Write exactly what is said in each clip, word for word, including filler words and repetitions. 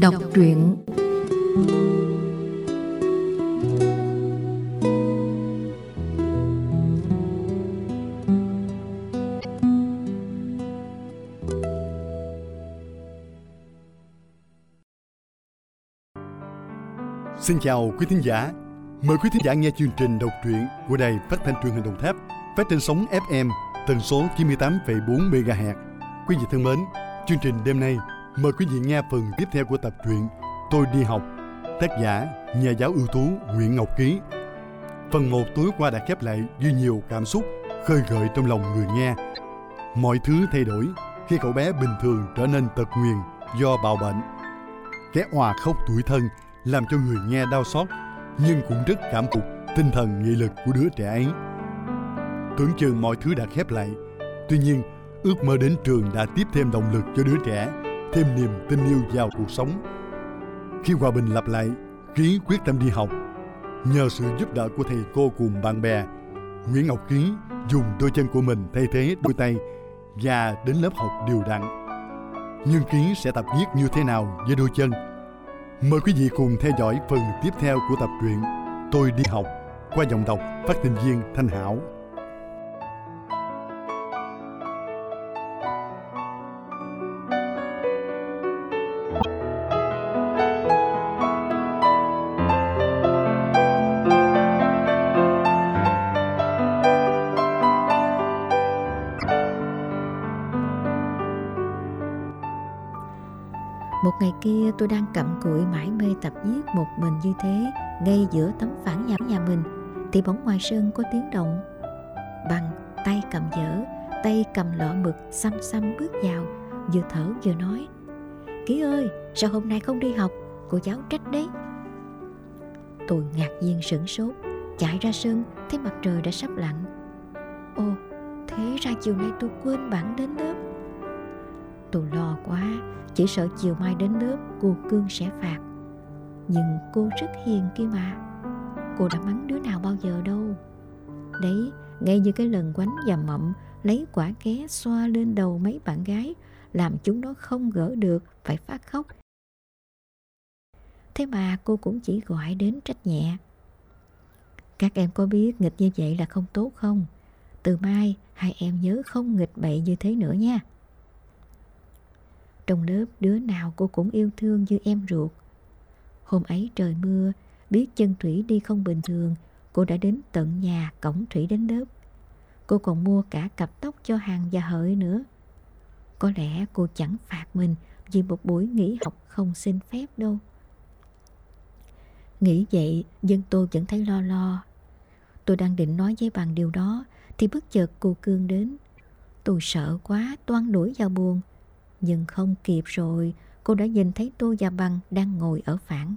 đọc truyện. Xin chào quý thính giả. Mời quý thính giả nghe chương trình đọc truyện của Đài Phát thanh Truyền hình Đồng Tháp, phát trên sóng ép em tần số chín mươi tám phẩy bốn mê ga héc. Quý vị thân mến, chương trình đêm nay mời quý vị nghe phần tiếp theo của tập truyện Tôi đi học, tác giả nhà giáo ưu tú Nguyễn Ngọc Ký. Phần một tối qua đã khép lại với nhiều cảm xúc khơi gợi trong lòng người nghe. Mọi thứ thay đổi khi cậu bé bình thường trở nên tật nguyền do bạo bệnh. Cái òa khóc tủi thân làm cho người nghe đau xót, nhưng cũng rất cảm phục tinh thần nghị lực của đứa trẻ ấy. Tưởng chừng mọi thứ đã khép lại, tuy nhiên ước mơ đến trường đã tiếp thêm động lực cho đứa trẻ, thêm niềm tin yêu vào cuộc sống. Khi hòa bình lặp lại, Ký quyết tâm đi học. Nhờ sự giúp đỡ của thầy cô cùng bạn bè, Nguyễn Ngọc Ký dùng đôi chân của mình thay thế đôi tay và đến lớp học đều đặn. Nhưng Ký sẽ tập viết như thế nào với đôi chân? Mời quý vị cùng theo dõi phần tiếp theo của tập truyện Tôi đi học qua giọng đọc phát thanh viên Thanh Hảo. Một ngày kia tôi đang cặm cụi mải mê tập viết một mình như thế, ngay giữa tấm phản nhà nhà mình, thì bỗng ngoài sân có tiếng động. Bằng tay cầm dở, tay cầm lọ mực xăm xăm bước vào, vừa thở vừa nói: "Ký ơi, sao hôm nay không đi học? Cô giáo trách đấy." Tôi ngạc nhiên sửng sốt, chạy ra sân thấy mặt trời đã sắp lặn. Ồ, thế ra chiều nay tôi quên bẵng đến lớp. Tôi lo quá, chỉ sợ chiều mai đến lớp cô Cương sẽ phạt. Nhưng cô rất hiền kia mà, cô đã mắng đứa nào bao giờ đâu. Đấy, ngay như cái lần Quánh và Mậm lấy quả ké xoa lên đầu mấy bạn gái, làm chúng nó không gỡ được, phải phát khóc. Thế mà cô cũng chỉ gọi đến trách nhẹ: "Các em có biết nghịch như vậy là không tốt không? Từ mai hai em nhớ không nghịch bậy như thế nữa nha." Trong lớp đứa nào cô cũng yêu thương như em ruột. Hôm ấy trời mưa, biết chân Thủy đi không bình thường, cô đã đến tận nhà cõng Thủy đến lớp. Cô còn mua cả cặp tóc cho Hằng và Hợi nữa. Có lẽ cô chẳng phạt mình vì một buổi nghỉ học không xin phép đâu. Nghĩ vậy, nhưng tôi vẫn thấy lo lo. Tôi đang định nói với Bằng điều đó thì bất chợt cô Cương đến. Tôi sợ quá, toan đuổi vào buồng. Nhưng không kịp rồi, cô đã nhìn thấy tôi và Bằng đang ngồi ở phản.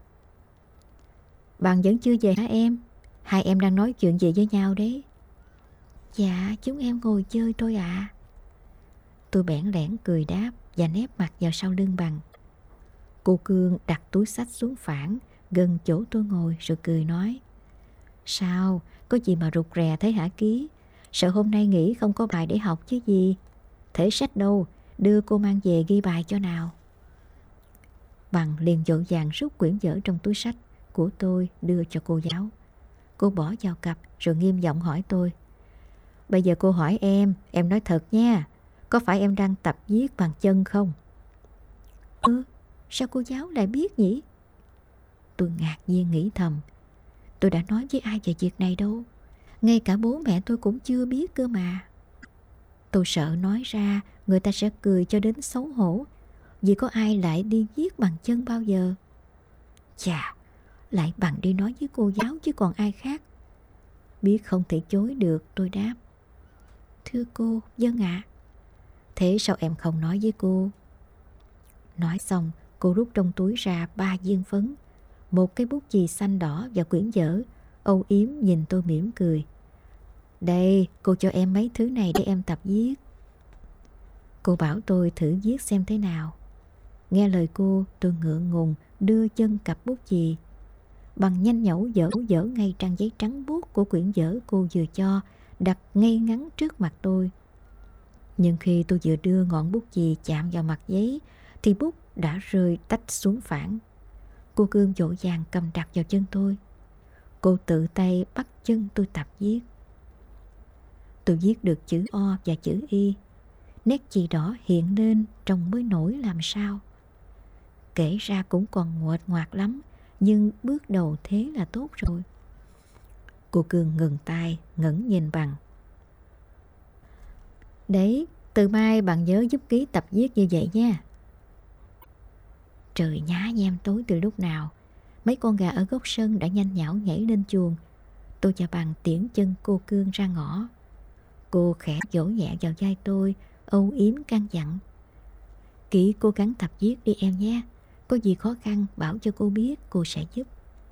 "Bằng vẫn chưa về hả em? Hai em đang nói chuyện gì với nhau đấy?" "Dạ, chúng em ngồi chơi thôi ạ." À. Tôi bẽn lẽn cười đáp và nép mặt vào sau lưng Bằng. Cô Cương đặt túi xách xuống phản gần chỗ tôi ngồi rồi cười nói: "Sao, có gì mà rụt rè thế hả Ký? Sợ hôm nay nghỉ không có bài để học chứ gì? Thể sách đâu, đưa cô mang về ghi bài cho nào." Bằng liền vội vàng rút quyển vở trong túi sách của tôi đưa cho cô giáo. Cô bỏ vào cặp rồi nghiêm giọng hỏi tôi: "Bây giờ cô hỏi em, em nói thật nha, có phải em đang tập viết bằng chân không?" "Ừ, sao cô giáo lại biết nhỉ?" Tôi ngạc nhiên nghĩ thầm, tôi đã nói với ai về việc này đâu, ngay cả bố mẹ tôi cũng chưa biết cơ mà. Tôi sợ nói ra người ta sẽ cười cho đến xấu hổ, vì có ai lại đi viết bằng chân bao giờ. Chà, lại Bằng đi nói với cô giáo chứ còn ai khác. Biết không thể chối được, tôi đáp: "Thưa cô, vâng ạ." "Thế sao em không nói với cô?" Nói xong, cô rút trong túi ra ba viên phấn, một cái bút chì xanh đỏ và quyển vở, âu yếm nhìn tôi mỉm cười: "Đây, cô cho em mấy thứ này để em tập viết." Cô bảo tôi thử viết xem thế nào. Nghe lời cô, tôi ngượng ngùng đưa chân cặp bút chì. Bằng nhanh nhẩu dở dở ngay trang giấy trắng buốt của quyển vở cô vừa cho, đặt ngay ngắn trước mặt tôi. Nhưng khi tôi vừa đưa ngọn bút chì chạm vào mặt giấy thì bút đã rơi tách xuống phản. Cô Cương vội vàng cầm đặt vào chân tôi. Cô tự tay bắt chân tôi tập viết. Tôi viết được chữ O và chữ Y. Nét chì đỏ hiện lên trông mới nổi làm sao. Kể ra cũng còn nguệch ngoạc lắm, nhưng bước đầu thế là tốt rồi. Cô Cương ngừng tay, ngẩng nhìn Bằng. Đấy, từ mai bạn nhớ giúp ký tập viết như vậy nha. Trời nhá nhem tối từ lúc nào. Mấy con gà ở góc sân đã nhanh nhảu nhảy lên chuồng. Tôi và Bằng tiễn chân cô Cương ra ngõ. Cô khẽ vỗ nhẹ vào vai tôi, âu yếm căn dặn. Kỹ cố gắng tập viết đi em nhé. Có gì khó khăn bảo cho cô biết, cô sẽ giúp.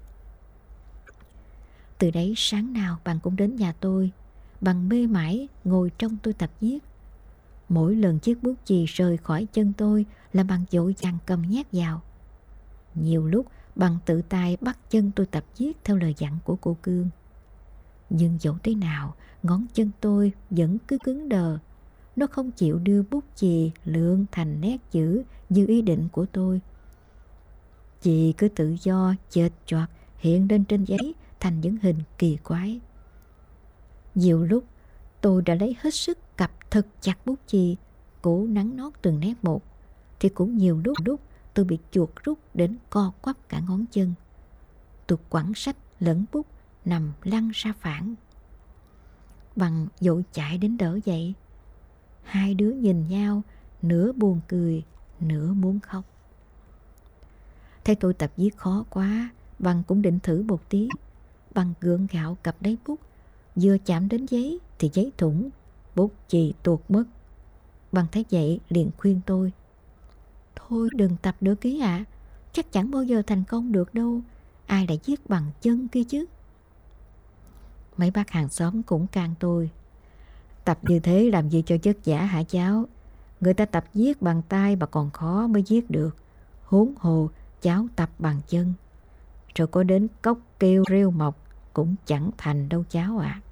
Từ đấy sáng nào Bằng cũng đến nhà tôi. Bằng mê mải ngồi trong tôi tập viết. Mỗi lần chiếc bút chì rời khỏi chân tôi là Bằng vội vàng cầm nhét vào. Nhiều lúc Bằng tự tay bắt chân tôi tập viết theo lời dặn của cô Cương. Nhưng dẫu thế nào, ngón chân tôi vẫn cứ cứng đờ. Nó không chịu đưa bút chì lượn thành nét chữ như ý định của tôi. Chì cứ tự do chệch choạc hiện lên trên giấy thành những hình kỳ quái. Nhiều lúc tôi đã lấy hết sức cặp thật chặt bút chì, cố nắn nót từng nét một, thì cũng nhiều lúc lúc tôi bị chuột rút đến co quắp cả ngón chân. Tôi quẳng sách lẫn bút nằm lăn ra phản. Bằng vội chạy đến đỡ dậy. Hai đứa nhìn nhau, nửa buồn cười, nửa muốn khóc. Thấy tôi tập viết khó quá, Bằng cũng định thử một tí. Bằng gượng gạo cặp đáy bút, vừa chạm đến giấy thì giấy thủng, bút chì tuột mất. Bằng thấy vậy liền khuyên tôi. Thôi đừng tập nữa ký ạ, à. Chắc chẳng bao giờ thành công được đâu. Ai đã viết bằng chân kia chứ. Mấy bác hàng xóm cũng can tôi. Tập như thế làm gì cho chất giả hả cháu? Người ta tập viết bằng tay mà còn khó mới viết được. Huống hồ cháu tập bằng chân. Rồi có đến cốc kêu rêu mọc cũng chẳng thành đâu cháu ạ. À.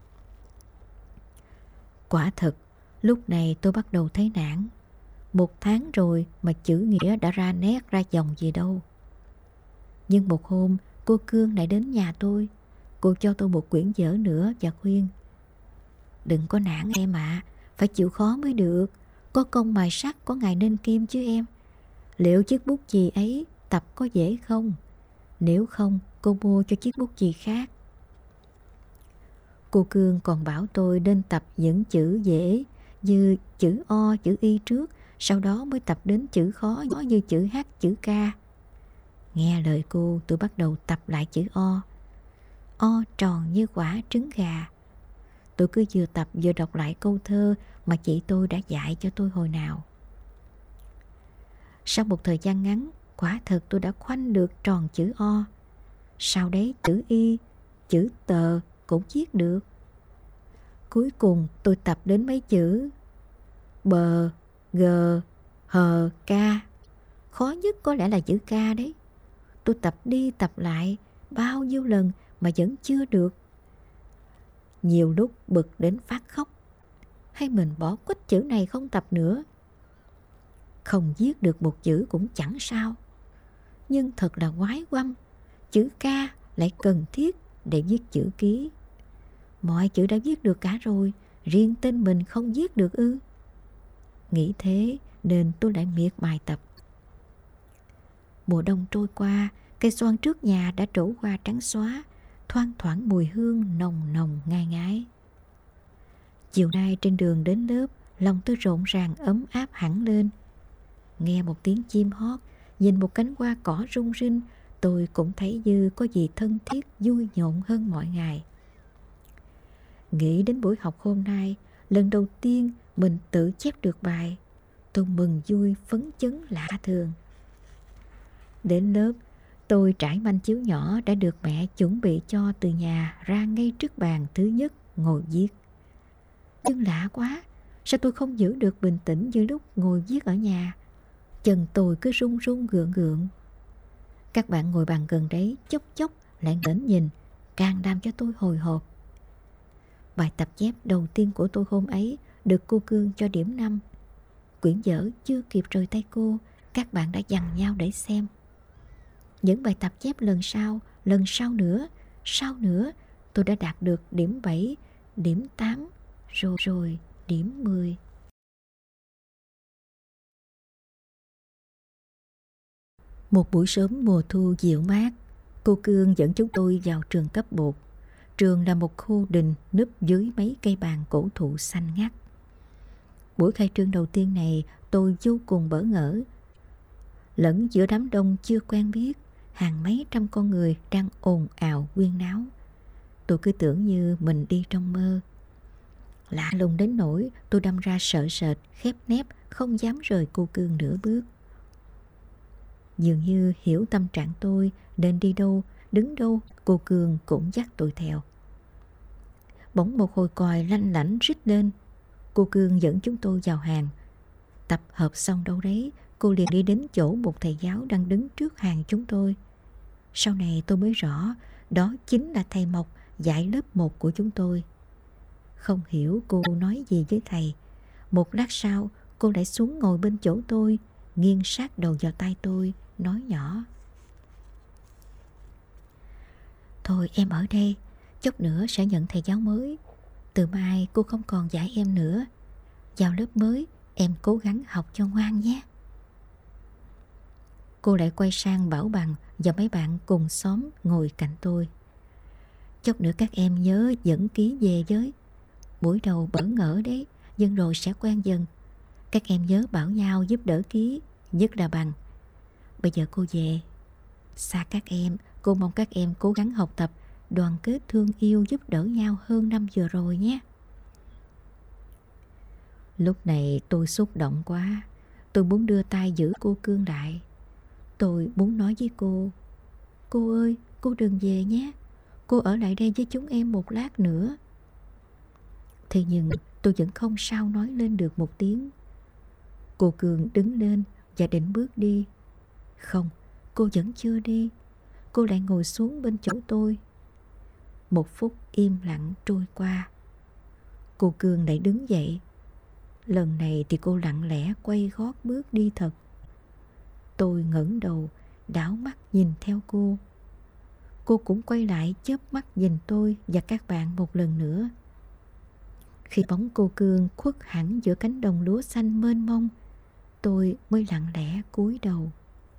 Quả thật, lúc này tôi bắt đầu thấy nản. Một tháng rồi mà chữ nghĩa đã ra nét ra dòng gì đâu. Nhưng một hôm cô Cương lại đến nhà tôi. Cô cho tôi một quyển vở nữa và khuyên. Đừng có nản em ạ, à, phải chịu khó mới được. Có công mài sắt có ngày nên kim chứ em. Liệu chiếc bút chì ấy tập có dễ không? Nếu không, cô mua cho chiếc bút chì khác. Cô Cương còn bảo tôi nên tập những chữ dễ như chữ O, chữ Y trước, sau đó mới tập đến chữ khó như chữ H, chữ K. Nghe lời cô, tôi bắt đầu tập lại chữ O. O tròn như quả trứng gà. Tôi cứ vừa tập vừa đọc lại câu thơ mà chị tôi đã dạy cho tôi hồi nào. Sau một thời gian ngắn, quả thật tôi đã khoanh được tròn chữ O. Sau đấy chữ Y, chữ Tờ cũng viết được. Cuối cùng tôi tập đến mấy chữ Bờ, G, Hờ, K. Khó nhất có lẽ là chữ K đấy. Tôi tập đi tập lại bao nhiêu lần mà vẫn chưa được. Nhiều lúc bực đến phát khóc. Hay mình bỏ quách chữ này không tập nữa. Không viết được một chữ cũng chẳng sao. Nhưng thật là quái quăm. Chữ K lại cần thiết để viết chữ ký. Mọi chữ đã viết được cả rồi, riêng tên mình không viết được ư? Nghĩ thế nên tôi lại miệt mài tập. Mùa đông trôi qua, cây xoan trước nhà đã trổ hoa trắng xóa, thoang thoảng mùi hương nồng nồng ngai ngái. Chiều nay trên đường đến lớp, lòng tôi rộn ràng ấm áp hẳn lên. Nghe một tiếng chim hót, nhìn một cánh hoa cỏ rung rinh, tôi cũng thấy như có gì thân thiết vui nhộn hơn mọi ngày. Nghĩ đến buổi học hôm nay, lần đầu tiên mình tự chép được bài, tôi mừng vui phấn chấn lạ thường. Đến lớp, tôi trải manh chiếu nhỏ đã được mẹ chuẩn bị cho từ nhà ra ngay trước bàn thứ nhất ngồi viết. Nhưng lạ quá, sao tôi không giữ được bình tĩnh như lúc ngồi viết ở nhà? Chân tôi cứ run run gượng gượng. Các bạn ngồi bàn gần đấy chốc chốc lại ngẩng nhìn, càng làm cho tôi hồi hộp. Bài tập chép đầu tiên của tôi hôm ấy được cô Cương cho điểm năm. Quyển vở chưa kịp rời tay cô, Các bạn đã dằn nhau để xem. Những bài tập chép lần sau, lần sau nữa, sau nữa, tôi đã đạt được điểm bảy, điểm tám, rồi rồi điểm mười. Một buổi sớm mùa thu dịu mát, cô Cương dẫn chúng tôi vào trường cấp một. Trường là một khu đình núp dưới mấy cây bàn cổ thụ xanh ngắt. Buổi khai trương đầu tiên này tôi vô cùng bỡ ngỡ. Lẫn giữa đám đông chưa quen biết, hàng mấy trăm con người đang ồn ào huyên náo. Tôi cứ tưởng như mình đi trong mơ. Lạ lùng đến nỗi tôi đâm ra sợ sệt, khép nép, không dám rời cô Cương nửa bước. Dường như hiểu tâm trạng tôi, nên đi đâu, đứng đâu, cô Cương cũng dắt tôi theo. Bỗng một hồi còi lanh lảnh rít lên. Cô Cương dẫn chúng tôi vào hàng. Tập hợp xong đâu đấy, cô liền đi đến chỗ một thầy giáo đang đứng trước hàng chúng tôi. Sau này tôi mới rõ, đó chính là thầy Mộc dạy lớp một của chúng tôi. Không hiểu cô nói gì với thầy. Một lát sau, cô lại xuống ngồi bên chỗ tôi, nghiêng sát đầu vào tay tôi, nói nhỏ: Thôi em ở đây, chút nữa sẽ nhận thầy giáo mới. Từ mai cô không còn dạy em nữa. Vào lớp mới, em cố gắng học cho ngoan nhé. Cô lại quay sang bảo Bằng và mấy bạn cùng xóm ngồi cạnh tôi: Chút nữa các em nhớ dẫn ký về với. Buổi đầu bỡ ngỡ đấy, nhưng rồi sẽ quen dần. Các em nhớ bảo nhau giúp đỡ ký, nhất là Bằng. Bây giờ cô về. Xa các em, cô mong các em cố gắng học tập, đoàn kết thương yêu giúp đỡ nhau hơn năm vừa rồi nhé. Lúc này tôi xúc động quá. Tôi muốn đưa tay giữ cô Cương lại. Tôi muốn nói với cô: Cô ơi, cô đừng về nhé. Cô ở lại đây với chúng em một lát nữa. Thế nhưng tôi vẫn không sao nói lên được một tiếng. Cô Cương đứng lên và định bước đi. Không, cô vẫn chưa đi. Cô lại ngồi xuống bên chỗ tôi. Một phút im lặng trôi qua. Cô Cương lại đứng dậy. Lần này thì cô lặng lẽ quay gót bước đi thật. Tôi ngẩng đầu, đảo mắt nhìn theo cô. Cô cũng quay lại chớp mắt nhìn tôi và các bạn một lần nữa. Khi bóng cô Cương khuất hẳn giữa cánh đồng lúa xanh mênh mông, tôi mới lặng lẽ cúi đầu.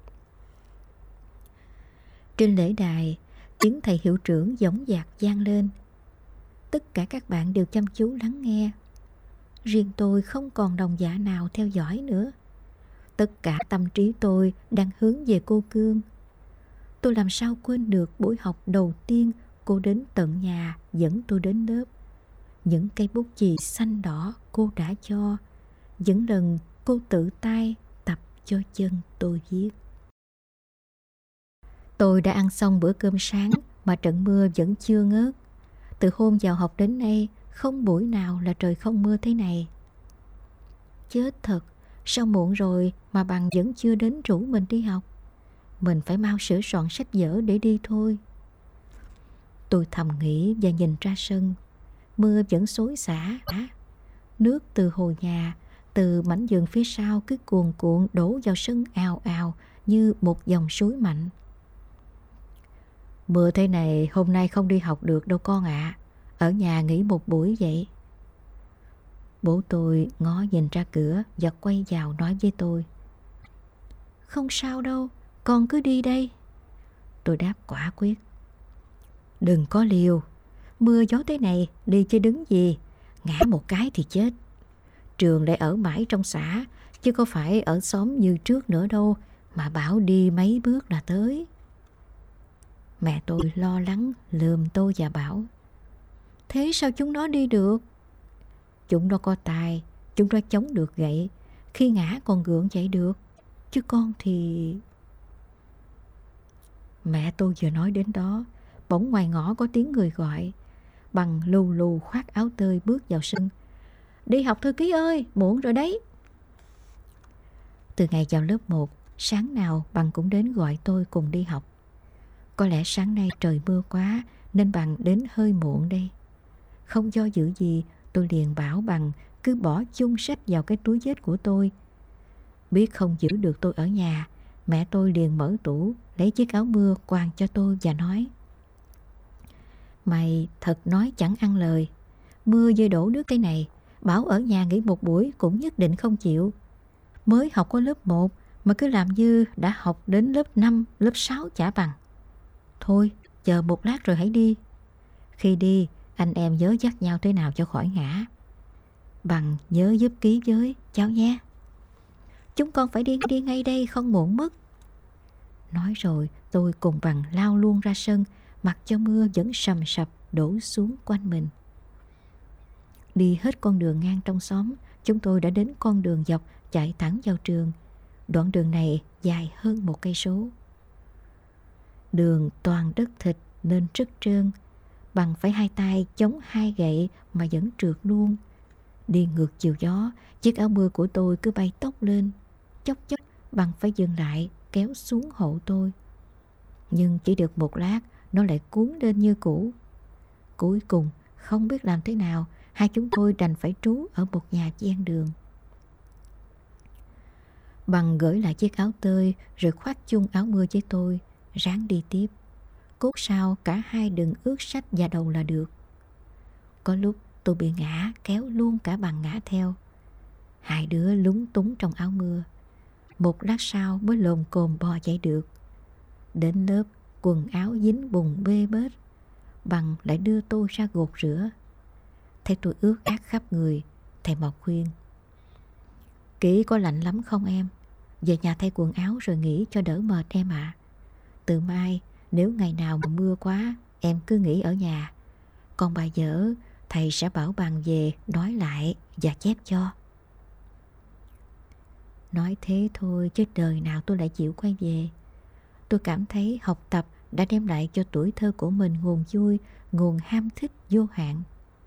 Trên lễ đài, tiếng thầy hiệu trưởng dõng dạc vang lên. Tất cả các bạn đều chăm chú lắng nghe. Riêng tôi không còn đồng dạ nào theo dõi nữa. Tất cả tâm trí tôi đang hướng về cô Cương. Tôi làm sao quên được buổi học đầu tiên cô đến tận nhà dẫn tôi đến lớp. Những cây bút chì xanh đỏ cô đã cho. Những lần cô tự tay tập cho chân tôi viết. Tôi đã ăn xong bữa cơm sáng mà trận mưa vẫn chưa ngớt. Từ hôm vào học đến nay, không buổi nào là trời không mưa thế này. Chết thật, sao muộn rồi mà Bằng vẫn chưa đến rủ mình đi học. Mình phải mau sửa soạn sách vở để đi thôi. Tôi thầm nghĩ và nhìn ra sân. Mưa vẫn xối xả. Nước từ hồ nhà, từ mảnh vườn phía sau cứ cuồn cuộn đổ vào sân ào ào như một dòng suối mạnh. Mưa thế này hôm nay không đi học được đâu con ạ. À. Ở nhà nghỉ một buổi vậy. Bố tôi ngó nhìn ra cửa và quay vào nói với tôi: Không sao đâu, con cứ đi đây. Tôi đáp quả quyết: Đừng có liều. Mưa gió thế này đi chứ đứng gì. Ngã một cái thì chết. Trường lại ở mãi trong xã, chứ có phải ở xóm như trước nữa đâu, mà bảo đi mấy bước là tới. Mẹ tôi lo lắng lườm tôi và bảo: Thế sao chúng nó đi được? Chúng nó có tài, chúng nó chống được gậy, khi ngã còn gượng dậy được. Chứ con thì... Mẹ tôi vừa nói đến đó, bỗng ngoài ngõ có tiếng người gọi. Bằng lù lù khoác áo tơi bước vào sân: Đi học thư ký ơi, muộn rồi đấy. Từ ngày vào lớp một, sáng nào Bằng cũng đến gọi tôi cùng đi học. Có lẽ sáng nay trời mưa quá nên Bằng đến hơi muộn đây. Không do dự gì, tôi liền bảo Bằng cứ bỏ chung sách vào cái túi vết của tôi. Biết không giữ được tôi ở nhà, mẹ tôi liền mở tủ, lấy chiếc áo mưa quàng cho tôi và nói: Mày thật nói chẳng ăn lời. Mưa rơi đổ nước thế này, bảo ở nhà nghỉ một buổi cũng nhất định không chịu. Mới học có lớp một mà cứ làm như đã học đến lớp năm, lớp sáu chả bằng. Thôi, chờ một lát rồi hãy đi. Khi đi, anh em nhớ dắt nhau thế nào cho khỏi ngã. Bằng nhớ giúp ký với cháu nhé. Chúng con phải đi đi ngay đây, không muộn mất. Nói rồi tôi cùng Bằng lao luôn ra sân, mặc cho mưa vẫn sầm sập đổ xuống quanh mình. Đi hết con đường ngang trong xóm, chúng tôi đã đến con đường dọc chạy thẳng vào trường. Đoạn đường này dài hơn một cây số. Đường toàn đất thịt nên rất trơn. Bằng phải hai tay chống hai gậy mà vẫn trượt luôn. Đi ngược chiều gió, chiếc áo mưa của tôi cứ bay tốc lên. Chốc chốc Bằng phải dừng lại kéo xuống hộ tôi. Nhưng chỉ được một lát, nó lại cuốn lên như cũ. Cuối cùng không biết làm thế nào, hai chúng tôi đành phải trú ở một nhà ven đường. Bằng gửi lại chiếc áo tơi rồi khoác chung áo mưa với tôi, ráng đi tiếp. Cốt sao cả hai đừng ướt sách và đầu là được. Có lúc tôi bị ngã, kéo luôn cả Bằng ngã theo. Hai đứa lúng túng trong áo mưa. Một lát sau mới lồm cồm bò dậy được. Đến lớp, quần áo dính bùn bê bết. Bằng lại đưa tôi ra gột rửa. Thấy tôi ướt át khắp người, thầy Mộc khuyên: Kỹ có lạnh lắm không em? Về nhà thay quần áo rồi nghỉ cho đỡ mệt em ạ. À. Từ mai nếu ngày nào mà mưa quá, em cứ nghỉ ở nhà. Còn bài vở thầy sẽ bảo Bằng về nói lại và chép cho. Nói thế thôi chứ đời nào tôi lại chịu quay về. Tôi cảm thấy học tập đã đem lại cho tuổi thơ của mình nguồn vui, nguồn ham thích vô hạn.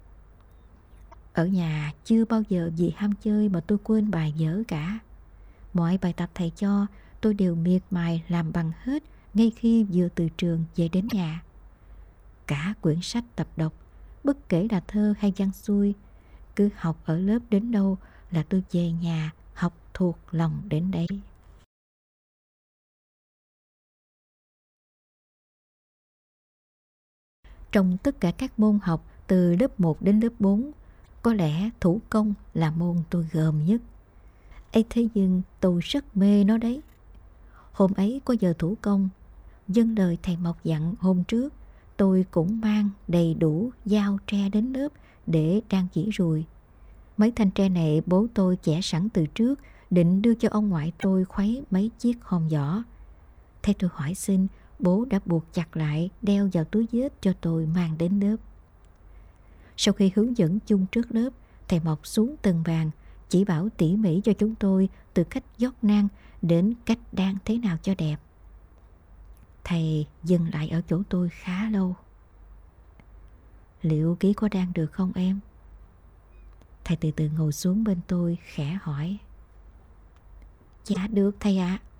Ở nhà chưa bao giờ vì ham chơi mà tôi quên bài vở cả. Mọi bài tập thầy cho tôi đều miệt mài làm bằng hết ngay khi vừa từ trường về đến nhà. Cả quyển sách tập đọc, bất kể là thơ hay văn xuôi, cứ học ở lớp đến đâu là tôi về nhà học thuộc lòng đến đấy. Trong tất cả các môn học từ lớp một đến lớp bốn, có lẽ thủ công là môn tôi gờm nhất. Ấy thế nhưng tôi rất mê nó đấy. Hôm ấy có giờ thủ công, vâng lời thầy Mộc dặn hôm trước, tôi cũng mang đầy đủ dao tre đến lớp để đang chỉ rùi. Mấy thanh tre này bố tôi chẻ sẵn từ trước, định đưa cho ông ngoại tôi khuấy mấy chiếc hòm vỏ. Thế tôi hỏi xin, bố đã buộc chặt lại, đeo vào túi vết cho tôi mang đến lớp. Sau khi hướng dẫn chung trước lớp, thầy Mộc xuống từng bàn, chỉ bảo tỉ mỉ cho chúng tôi từ cách dót nang đến cách đan thế nào cho đẹp. Thầy dừng lại ở chỗ tôi khá lâu. Liệu ký có đan được không em? Thầy từ từ ngồi xuống bên tôi khẽ hỏi. Dạ được thầy ạ. À.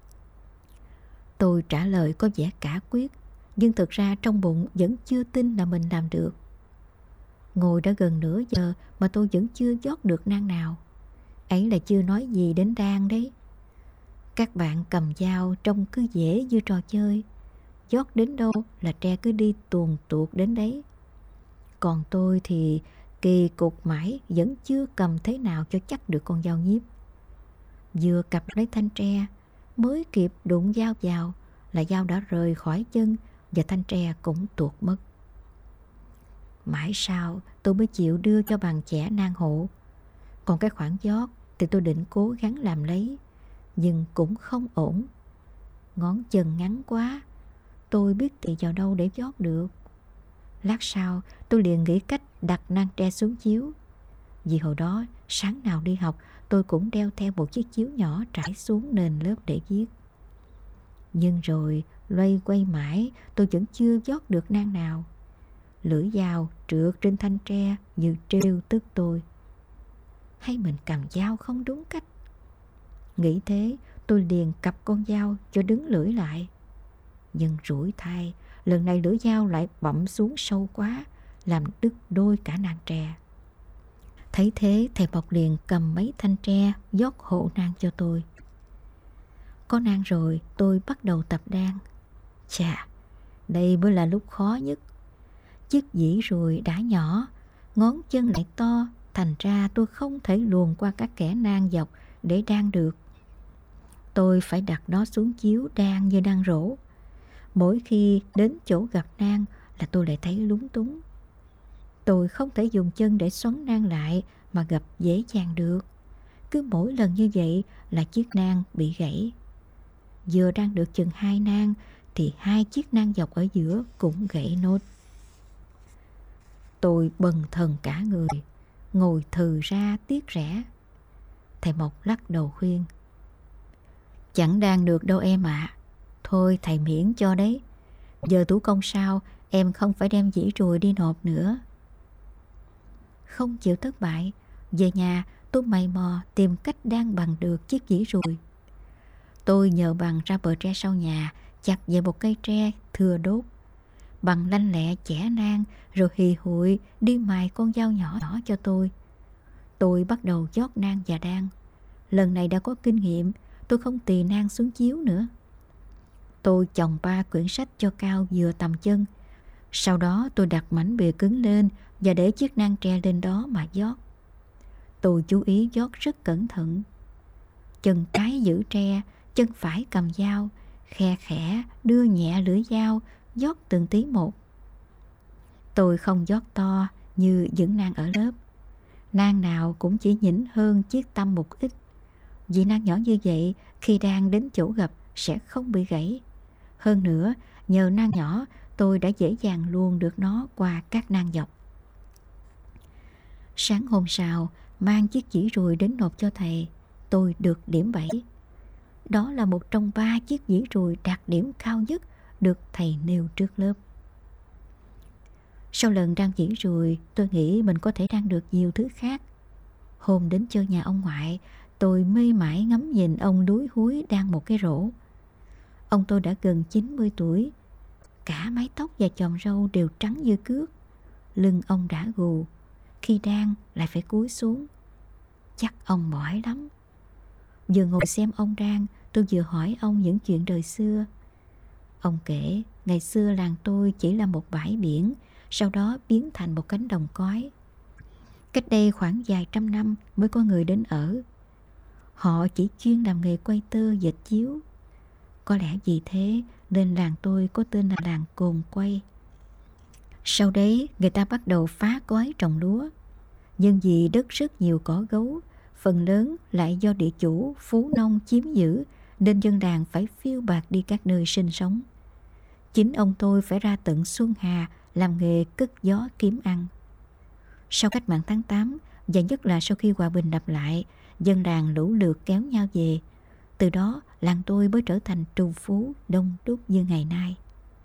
Tôi trả lời có vẻ cả quyết, nhưng thực ra trong bụng vẫn chưa tin là mình làm được. Ngồi đã gần nửa giờ mà tôi vẫn chưa dót được nang nào. Ấy là chưa nói gì đến đan đấy. Các bạn cầm dao trông cứ dễ như trò chơi. Dót đến đâu là tre cứ đi tuồn tuột đến đấy. Còn tôi thì kỳ cục mãi vẫn chưa cầm thế nào cho chắc được con dao nhíp. Vừa cặp lấy thanh tre, mới kịp đụng dao vào là dao đã rời khỏi chân và thanh tre cũng tuột mất. Mãi sau tôi mới chịu đưa cho Bằng chẻ nang hộ. Còn cái khoảng dót thì tôi định cố gắng làm lấy, nhưng cũng không ổn. Ngón chân ngắn quá, tôi biết tì vào đâu để dót được. Lát sau tôi liền nghĩ cách đặt nang tre xuống chiếu. Vì hồi đó sáng nào đi học tôi cũng đeo theo một chiếc chiếu nhỏ trải xuống nền lớp để viết. Nhưng rồi loay quay mãi tôi vẫn chưa dót được nang nào. Lưỡi dao trượt trên thanh tre như trêu tức tôi. Hay mình cầm dao không đúng cách? Nghĩ thế tôi liền cặp con dao cho đứng lưỡi lại. Nhưng rủi thay, lần này lưỡi dao lại bặm xuống sâu quá, làm đứt đôi cả nang tre. Thấy thế, thầy Mộc liền cầm mấy thanh tre rót hộ nang cho tôi. Có nang rồi, tôi bắt đầu tập đan. Chà, đây mới là lúc khó nhất. Chiếc dĩ ruồi đã nhỏ, ngón chân lại to, thành ra tôi không thể luồn qua các kẽ nang dọc để đan được. Tôi phải đặt nó xuống chiếu đan như đan rổ. Mỗi khi đến chỗ gặp nang là tôi lại thấy lúng túng. Tôi không thể dùng chân để xoắn nang lại mà gập dễ dàng được. Cứ mỗi lần như vậy là chiếc nang bị gãy. Vừa đang được chừng hai nang thì hai chiếc nang dọc ở giữa cũng gãy nốt. Tôi bần thần cả người, ngồi thừ ra tiếc rẻ. Thầy Mộc lắc đầu khuyên. Chẳng đan được đâu em ạ. À. Thôi thầy miễn cho đấy. Giờ thủ công sao em không phải đem dĩ ruồi đi nộp nữa. Không chịu thất bại, về nhà tôi mày mò tìm cách đan bằng được chiếc dĩ ruồi. Tôi nhờ bằng ra bờ tre sau nhà, chặt về một cây tre thừa đốt. Bằng lanh lẹ chẻ nang rồi hì hụi đi mài con dao nhỏ nhỏ cho tôi. Tôi bắt đầu dót nang và đan. Lần này đã có kinh nghiệm, tôi không tì nang xuống chiếu nữa. Tôi chồng ba quyển sách cho cao vừa tầm chân. Sau đó tôi đặt mảnh bìa cứng lên và để chiếc nang tre lên đó mà dót. Tôi chú ý dót rất cẩn thận. Chân trái giữ tre, chân phải cầm dao, khe khẽ đưa nhẹ lưỡi dao, dót từng tí một. Tôi không dót to như những nang ở lớp. Nang nào cũng chỉ nhỉnh hơn chiếc tăm một ít. Vì nang nhỏ như vậy, khi đang đến chỗ gập sẽ không bị gãy. Hơn nữa, nhờ nang nhỏ, tôi đã dễ dàng luồn được nó qua các nang dọc. Sáng hôm sau, mang chiếc chỉ ruồi đến nộp cho thầy, tôi được điểm bảy. Đó là một trong ba chiếc dĩ ruồi đạt điểm cao nhất được thầy nêu trước lớp. Sau lần đan dĩ ruồi, tôi nghĩ mình có thể đan được nhiều thứ khác. Hôm đến chơi nhà ông ngoại, tôi mê mải ngắm nhìn ông đúi húi đan một cái rổ. Ông tôi đã gần chín mươi tuổi, cả mái tóc và chòm râu đều trắng như cước. Lưng ông đã gù, khi đan lại phải cúi xuống. Chắc ông mỏi lắm. Vừa ngồi xem ông đan, tôi vừa hỏi ông những chuyện đời xưa. Ông kể ngày xưa làng tôi chỉ là một bãi biển, sau đó biến thành một cánh đồng cói. Cách đây khoảng vài trăm năm mới có người đến ở. Họ chỉ chuyên làm nghề quay tơ dệt chiếu. Có lẽ vì thế nên làng tôi có tên là làng Cồn Quay. Sau đấy người ta bắt đầu phá cói trồng lúa. Nhưng vì đất rất nhiều cỏ gấu, phần lớn lại do địa chủ phú nông chiếm giữ, nên dân làng phải phiêu bạt đi các nơi sinh sống. Chính ông tôi phải ra tận Xuân Hà làm nghề cất gió kiếm ăn. Sau cách mạng tháng tám, và nhất là sau khi hòa bình lập lại, dân làng lũ lượt kéo nhau về. Từ đó làng tôi mới trở thành trù phú đông đúc như ngày nay.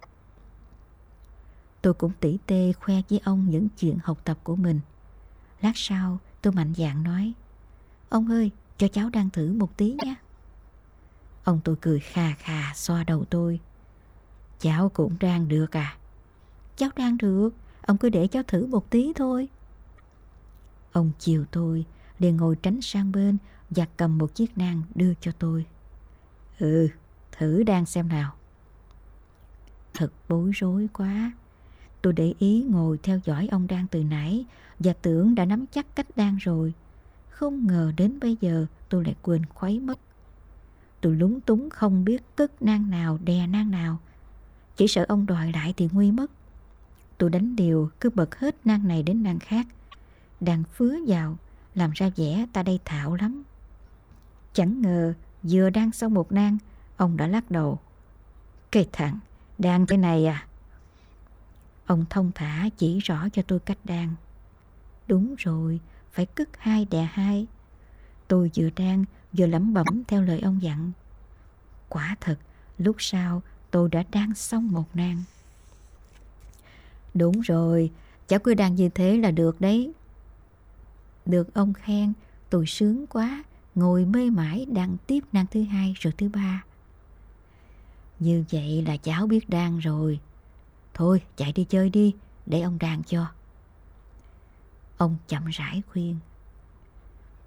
Tôi cũng tỉ tê khoe với ông những chuyện học tập của mình. Lát sau tôi mạnh dạn nói: Ông ơi, cho cháu đan thử một tí nhé. Ông tôi cười khà khà xoa đầu tôi: Cháu cũng đan được à? Cháu đan được, ông cứ để cháu thử một tí thôi. Ông chiều tôi, liền ngồi tránh sang bên và cầm một chiếc nang đưa cho tôi. Ừ, thử đan xem nào. Thật bối rối quá. Tôi để ý ngồi theo dõi ông đan từ nãy và tưởng đã nắm chắc cách đan rồi. Không ngờ đến bây giờ tôi lại quên khuấy mất. Tôi lúng túng không biết cất nang nào đè nang nào. Chỉ sợ ông đòi lại thì nguy mất. Tôi đánh điều cứ bật hết nang này đến nang khác, đàn phứa vào, làm ra vẻ ta đây thạo lắm. Chẳng ngờ vừa đan xong một nang, ông đã lắc đầu: Cái thằng đan thế này à? Ông thông thả chỉ rõ cho tôi cách đan. Đúng rồi, phải cất hai đè hai. Tôi vừa đan vừa lẩm bẩm theo lời ông dặn. Quả thật, lúc sau tôi đã đan xong một nang. Đúng rồi, cháu cứ đan như thế là được đấy. Được ông khen, tôi sướng quá, ngồi mê mải đan tiếp nang thứ hai rồi thứ ba. Như vậy là cháu biết đan rồi. Thôi chạy đi chơi đi, để ông đan cho. Ông chậm rãi khuyên.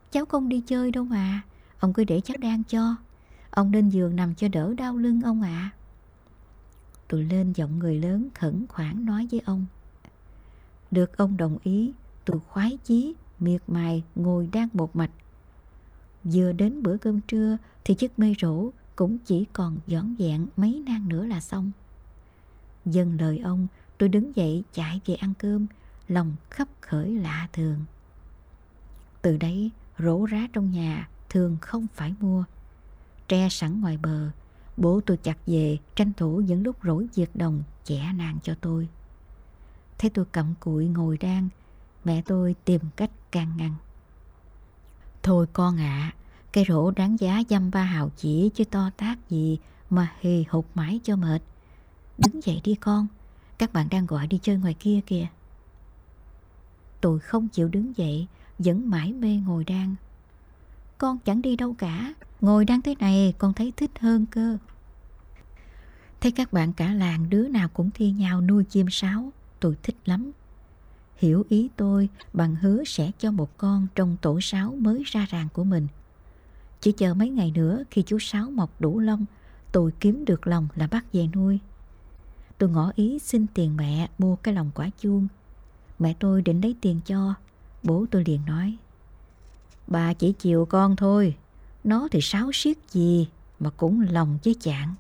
Cháu không đi chơi đâu mà. Ông cứ để cháu đang cho. Ông lên giường nằm cho đỡ đau lưng ông ạ. À. Tôi lên giọng người lớn khẩn khoản nói với ông. Được ông đồng ý, tôi khoái chí, miệt mài ngồi đang một mạch. Vừa đến bữa cơm trưa thì chiếc mây rổ cũng chỉ còn dọn dẹn mấy nang nữa là xong. Dâng lời ông, tôi đứng dậy chạy về ăn cơm, lòng khấp khởi lạ thường. Từ đấy, rổ rá trong nhà thường không phải mua. Tre sẵn ngoài bờ, bố tôi chặt về tranh thủ những lúc rỗi việc đồng chẻ nàng cho tôi. Thấy tôi cặm cụi ngồi đan, mẹ tôi tìm cách can ngăn. Thôi con ạ, à, cây rổ đáng giá dăm ba hào chỉ chứ to tát gì mà hì hục mãi cho mệt. Đứng dậy đi con, các bạn đang gọi đi chơi ngoài kia kìa. Tôi không chịu đứng dậy, vẫn mãi mê ngồi đan. Con chẳng đi đâu cả, ngồi đan thế này con thấy thích hơn cơ. Thấy các bạn cả làng đứa nào cũng thi nhau nuôi chim sáo, tôi thích lắm. Hiểu ý tôi bằng hứa sẽ cho một con trong tổ sáo mới ra ràng của mình. Chỉ chờ mấy ngày nữa khi chú sáo mọc đủ lông, tôi kiếm được lòng là bắt về nuôi. Tôi ngỏ ý xin tiền mẹ mua cái lồng quả chuông. Mẹ tôi định lấy tiền cho, bố tôi liền nói. Bà chỉ chiều con thôi, nó thì sáo xiết gì mà cũng lòng với chạng.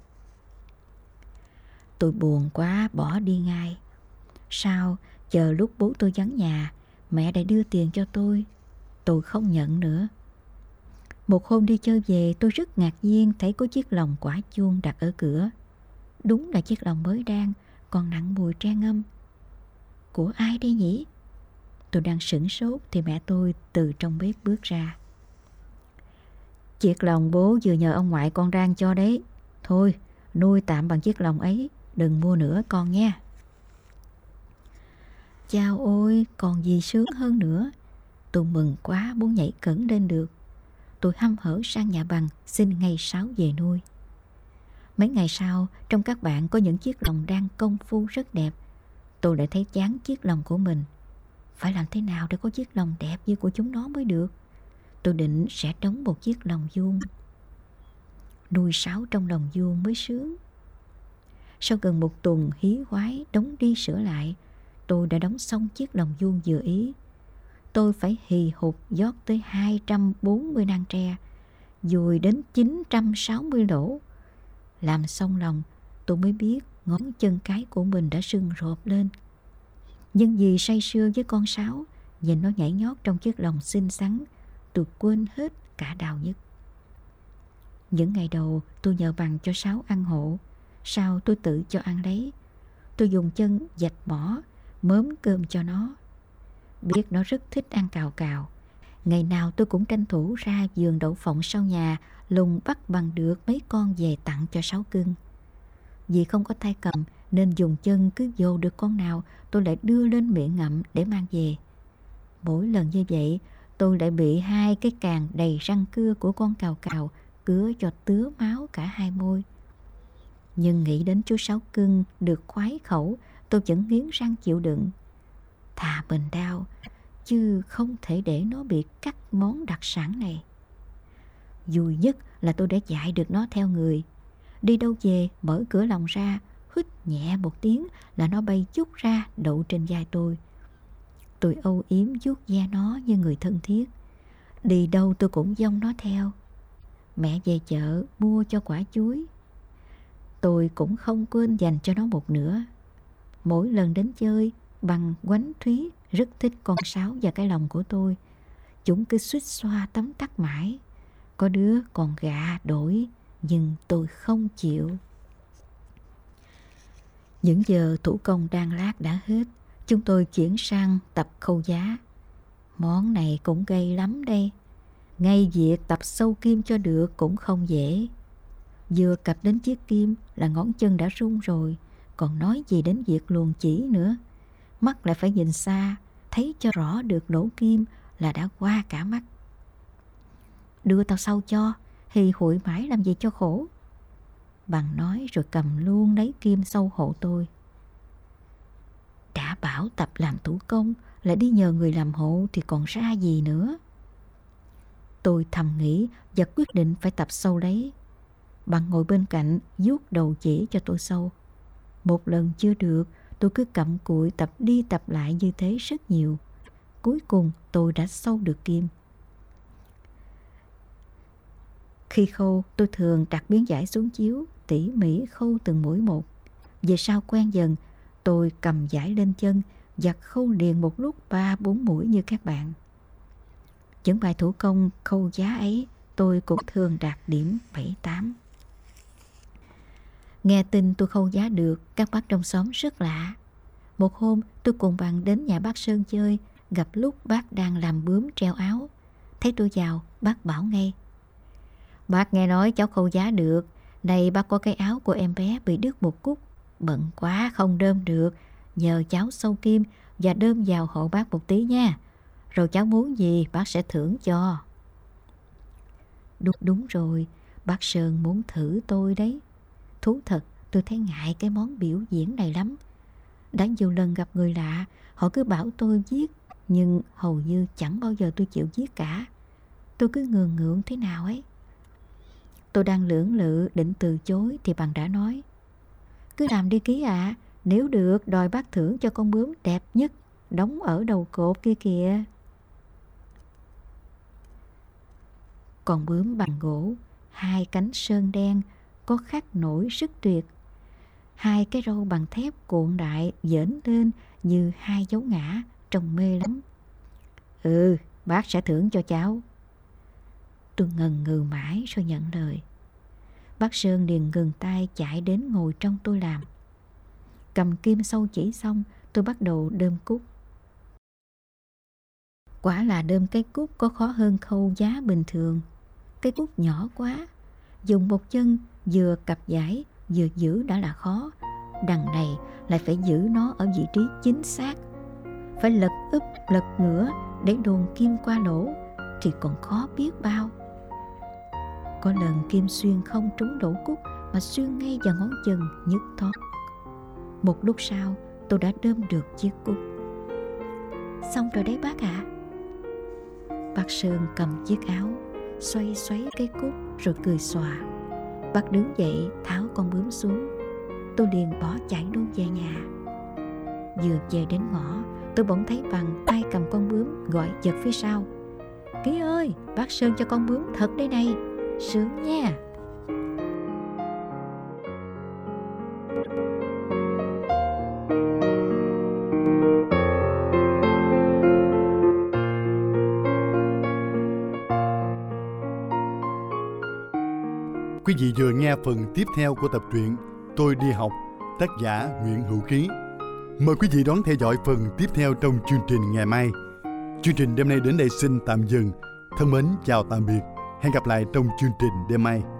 Tôi buồn quá bỏ đi ngay. Sao chờ lúc bố tôi vắng nhà, mẹ đã đưa tiền cho tôi. Tôi không nhận nữa. Một hôm đi chơi về, tôi rất ngạc nhiên thấy có chiếc lồng quả chuông đặt ở cửa. Đúng là chiếc lồng mới đan, còn nặng mùi tre ngâm. Của ai đây nhỉ? Tôi đang sửng sốt thì mẹ tôi từ trong bếp bước ra. Chiếc lồng bố vừa nhờ ông ngoại con rang cho đấy. Thôi, nuôi tạm bằng chiếc lồng ấy, đừng mua nữa con nha. Chao ôi, còn gì sướng hơn nữa. Tôi mừng quá muốn nhảy cẫng lên được. Tôi hăm hở sang nhà bằng xin ngày sáo về nuôi. Mấy ngày sau, trong các bạn có những chiếc lồng đang công phu rất đẹp. Tôi lại thấy chán chiếc lồng của mình. Phải làm thế nào để có chiếc lồng đẹp như của chúng nó mới được. Tôi định sẽ đóng một chiếc lồng vuông. Nuôi sáo trong lồng vuông mới sướng. Sau gần một tuần hí hoái đóng đi sửa lại, tôi đã đóng xong chiếc lồng vuông vừa ý. Tôi phải hì hục dót tới hai trăm bốn mươi nang tre, dùi đến chín trăm sáu mươi lỗ. Làm xong lồng, tôi mới biết ngón chân cái của mình đã sưng rộp lên. Nhưng vì say sưa với con sáo, nhìn nó nhảy nhót trong chiếc lồng xinh xắn, tôi quên hết cả đau nhức. Những ngày đầu tôi nhờ bằng cho sáo ăn hộ, sau tôi tự cho ăn lấy. Tôi dùng chân vạch mỏ, mớm cơm cho nó. Biết nó rất thích ăn cào cào. Ngày nào tôi cũng tranh thủ ra vườn đậu phộng sau nhà lùng bắt bằng được mấy con về tặng cho sáo cưng. Vì không có tay cầm nên dùng chân cứ vồ được con nào tôi lại đưa lên miệng ngậm để mang về. Mỗi lần như vậy tôi lại bị hai cái càng đầy răng cưa của con cào cào cứa cho tứa máu cả hai môi. Nhưng nghĩ đến chú sáo cưng được khoái khẩu, tôi vẫn nghiến răng chịu đựng. Thà mình đau, chứ không thể để nó bị cắt món đặc sản này. Vui nhất là tôi đã dạy được nó theo người. Đi đâu về, mở cửa lòng ra, hít nhẹ một tiếng là nó bay chút ra đậu trên vai tôi. Tôi âu yếm vuốt da nó như người thân thiết. Đi đâu tôi cũng dông nó theo. Mẹ về chợ mua cho quả chuối, tôi cũng không quên dành cho nó một nửa. Mỗi lần đến chơi, Bằng, Quánh, Thúy rất thích con sáo và cái lồng của tôi. Chúng cứ suýt xoa tấm tắc mãi. Có đứa còn gạ đổi, nhưng tôi không chịu. Những giờ thủ công đan lát đã hết, chúng tôi chuyển sang tập khâu giá. Món này cũng gây lắm đây. Ngay việc tập sâu kim cho được cũng không dễ. Vừa cặp đến chiếc kim là ngón chân đã run rồi, còn nói gì đến việc luồn chỉ nữa. Mắt lại phải nhìn xa, thấy cho rõ được lỗ kim là đã qua cả mắt. Đưa tao sâu cho, hì hụi mãi làm gì cho khổ. Bằng nói rồi cầm luôn lấy kim sâu hộ tôi. Đã bảo tập làm thủ công, lại đi nhờ người làm hộ thì còn ra gì nữa. Tôi thầm nghĩ và quyết định phải tập sâu lấy. Bạn ngồi bên cạnh vuốt đầu chỉ cho tôi sâu. Một lần chưa được, tôi cứ cặm cụi tập đi tập lại như thế rất nhiều. Cuối cùng tôi đã sâu được kim. Khi khâu, tôi thường đặt miếng vải xuống chiếu, tỉ mỉ khâu từng mũi một. Về sau quen dần, tôi cầm vải lên chân và khâu liền một lúc ba bốn mũi như các bạn. Những bài thủ công khâu giá ấy tôi cũng thường đạt điểm bảy tám. Nghe tin tôi khâu giá được, các bác trong xóm rất lạ. Một hôm tôi cùng bạn đến nhà bác Sơn chơi, gặp lúc bác đang làm bướm treo áo. Thấy tôi vào, bác bảo ngay: "Bác nghe nói cháu khâu giá được, này bác có cái áo của em bé bị đứt một cúc, bận quá không đơm được, nhờ cháu sâu kim và đơm vào hộ bác một tí nha. Rồi cháu muốn gì bác sẽ thưởng cho." Đúng, đúng rồi, bác Sơn muốn thử tôi đấy. Thú thật, tôi thấy ngại cái món biểu diễn này lắm. Đã nhiều lần gặp người lạ, họ cứ bảo tôi viết, nhưng hầu như chẳng bao giờ tôi chịu viết cả. Tôi cứ ngượng ngượng thế nào ấy. Tôi đang lưỡng lự định từ chối thì bạn đã nói: "Cứ làm đi Ký ạ, à, nếu được đòi bác thưởng cho con bướm đẹp nhất, đóng ở đầu cột kia kìa." Con bướm bằng gỗ, hai cánh sơn đen, có khắc nổi rất tuyệt. Hai cái râu bằng thép cuộn đại dễn lên như hai dấu ngã, trông mê lắm. "Ừ, bác sẽ thưởng cho cháu." Tôi ngần ngừ mãi rồi nhận lời. Bác Sơn liền ngừng tay chạy đến ngồi trong tôi làm. Cầm kim sâu chỉ xong, tôi bắt đầu đơm cúc. Quả là đơm cái cúc có khó hơn khâu giá bình thường. Cái cúc nhỏ quá, dùng một chân vừa cặp vải vừa giữ đã là khó, đằng này lại phải giữ nó ở vị trí chính xác. Phải lật úp lật ngửa để đồn kim qua lỗ thì còn khó biết bao. Có lần kim xuyên không trúng lỗ cúc mà xuyên ngay vào ngón chân nhức thót. Một lúc sau tôi đã đơm được chiếc cúc. "Xong rồi đấy bác ạ." Bác Sơn cầm chiếc áo, xoay xoáy cái cúc rồi cười xòa. Bác đứng dậy tháo con bướm xuống. Tôi liền bỏ chạy luôn về nhà. Vừa về đến ngõ, tôi bỗng thấy Bằng tay cầm con bướm gọi giật phía sau: "Ký ơi, bác Sơn cho con bướm thật đây này, sướng nha." Quý vị vừa nghe phần tiếp theo của tập truyện Tôi đi học, tác giả Nguyễn Hữu Ký. Mời quý vị đón theo dõi phần tiếp theo trong chương trình ngày mai. Chương trình đêm nay đến đây xin tạm dừng. Thân mến chào tạm biệt. Hẹn gặp lại trong chương trình đêm mai.